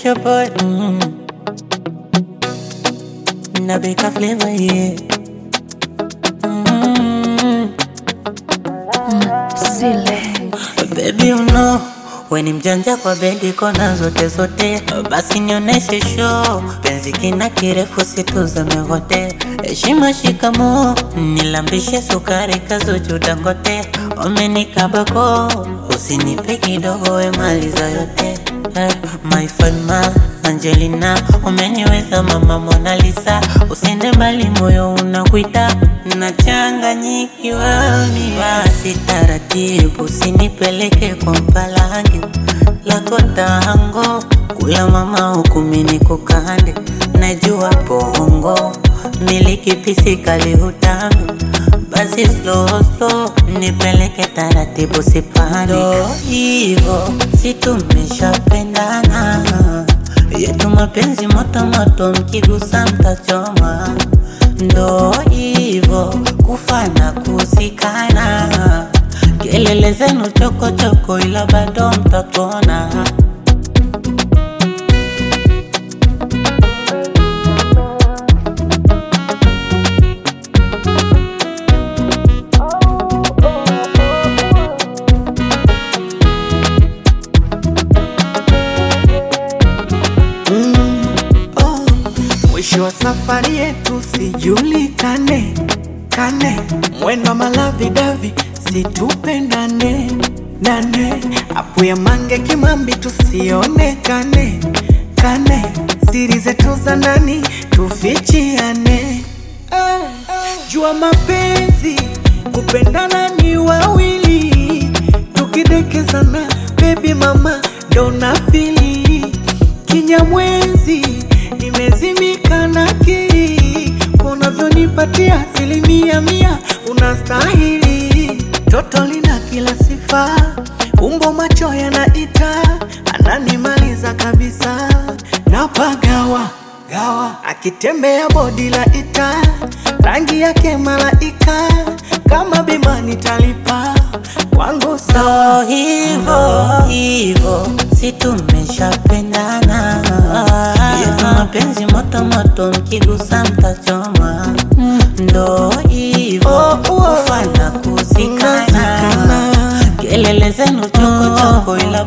your boy. Nabeka flavor, yeah. Zile Baby you know, we ni mjanja kwa bedi kona zote zote. Basi nioneshe show, penzi kina kirefu situzame hote. Heshima shikamo, nilambishe sukari kazuchu Dangote. Umenikabako, usinipe kidogo we maliza yote. My Fatma, Angelina, umeniweza mama Mona Lisa. Usende mbali moyo unakuita, nachanganyikiwa mimi. Basi taratibu, usinipeleke kwa mpalange. Lako tango, kula mama huku mimi kukande. Najua bongo, miliki pisi kali utambi. Basi slow slow, nipeleke taratibu sipani. Ndo hivo, si tumeshapendana. Yetu mapenzi moto moto, mkigusa mtachoma. Ndo hivo, kufana kusikana. Kelele zenu choko choko ila bado mtatona. Mwisho wa safari yetu sijulikane kane, mwendo malavi davi situpendane nane, apu ya mange kimambi tusionekane kane, siri zetu za ndani tufichiane. Jua mapenzi kupendana ni wawili, tukidekezana baby mama dona fili. Kinyamwezi nimezimika na kiri, unavyonipatia 100% unastahili. Toto lina kila sifa, umbo macho yanaita, ananimaliza kabisa. Napagawa gawa, akitembea bodi la ita, rangi yake malaika, kama bima nitalipa kwangu sawa. Hivo, si tumeshapendana. Yetu mapenzi moto moto, mkigusa mtachoma. Ndo hivo, kufana kusikana. Kelele zenu choko choko ila